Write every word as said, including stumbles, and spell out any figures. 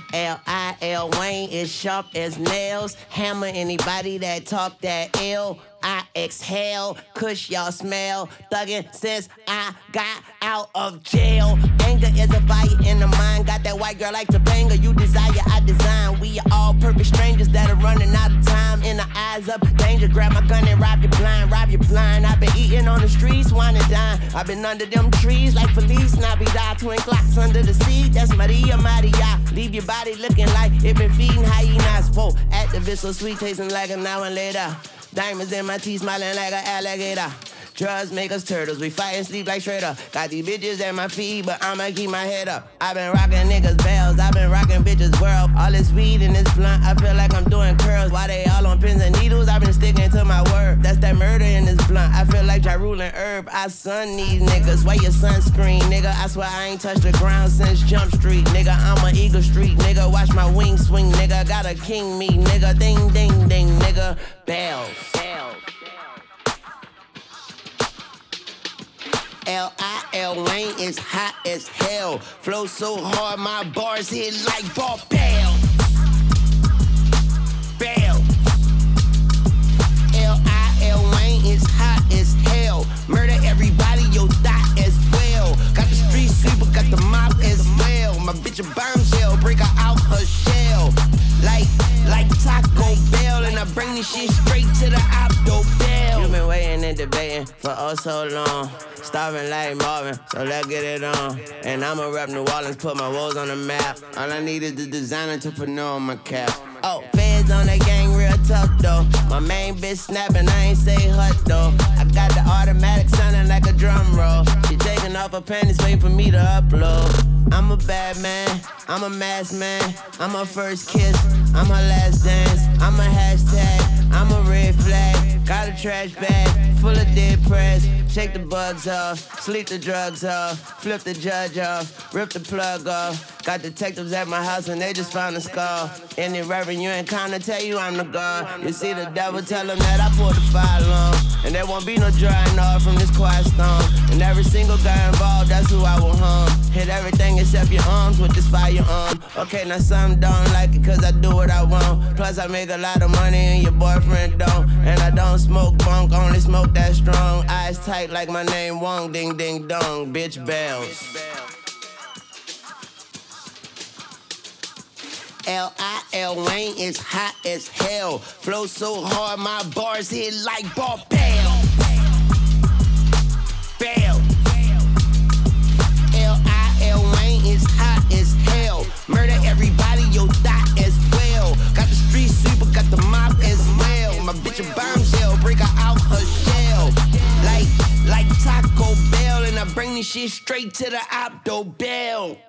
L I L Wayne is sharp as nails. Hammer anybody that talk that ill. I exhale, kush y'all smell. Thuggin' since I got out of jail. Anger is a fire in the mind. Got that white girl like Topanga. You desire, I design. We are all perfect strangers that are running out of time. In the eyes of danger, grab my gun and rob you blind. Rob you blind. I've been eating on the streets, wine and dine. I've been under them trees like Felice Navidad. Twin clocks under the seat, that's Maria Maria. Leave your body looking like it been feeding hyenas. Whoa, activist so sweet, tasting like an hour later. Diamonds in my teeth, smiling like an alligator. Drugs make us turtles, we fight and sleep like Shredder. Got these bitches at my feet, but I'ma keep my head up. I been rocking niggas' bells, I been rocking bitches' world. All this weed in this blunt, I feel like I'm doing curls. Why they all on pins and needles? I been sticking to my word. That's that murder in this blunt. I feel like Ja Rule and Herb. I sun these niggas. Wear your sunscreen, nigga. I swear I ain't touched the ground since Jump Street, nigga. I'm a Eagle Street, nigga. Watch my wings swing, nigga. Got a king me, nigga. Ding, ding, ding, nigga. Bells. Bells. L I L Wayne is hot as hell. Flow so hard, my bars hit like ball bell. Bell. L I L Wayne is hot as hell. Murder everybody, yo, die as well. Got the street sweeper, got the mop as well. My bitch a bombshell, break her out her shell. Like, like Taco Bell, and I bring this shit straight to the Opto Bell. You been waiting and debating for oh so long. Starving like Marvin, so let's get it on. And I'ma rep New Orleans, put my woes on the map. All I need is the design entrepreneur on my cap. Oh, feds on that gang real tough though. My main bitch snapping, I ain't say hut though. I got the automatic sounding like a drum roll. She taking off her panties, waiting for me to upload. I'm a bad man, I'm a masked man. I'm her first kiss, I'm her last dance. I'm a hashtag, I'm a red flag. Got a trash bag, full of dead press. Shake the bugs off, sleep the drugs off. Flip the judge off, rip the plug off. Got detectives at my house and they just found a skull. Any reverend you encounter tell you I'm the God. You see the devil, tell him that I pulled the fire long. And there won't be no drying off from this quiet storm. And every single guy involved, that's who I will harm. Hit everything except your arms with this firearm. Okay, now some don't like it cause I do what I want. Plus I make a lot of money and your boyfriend don't. And I don't smoke bunk, only smoke that strong. Eyes tight like my name Wong, ding ding dong, bitch bells. L I L Wayne is hot as hell. Flow so hard, my bars hit like ball bell. Bell. L I L Wayne is hot as hell. Murder everybody, yo, die as well. Got the street sweeper, got the mop as well. My bitch a bombshell, break her out her shell. Like, like Taco Bell, and I bring this shit straight to the Opto Bell.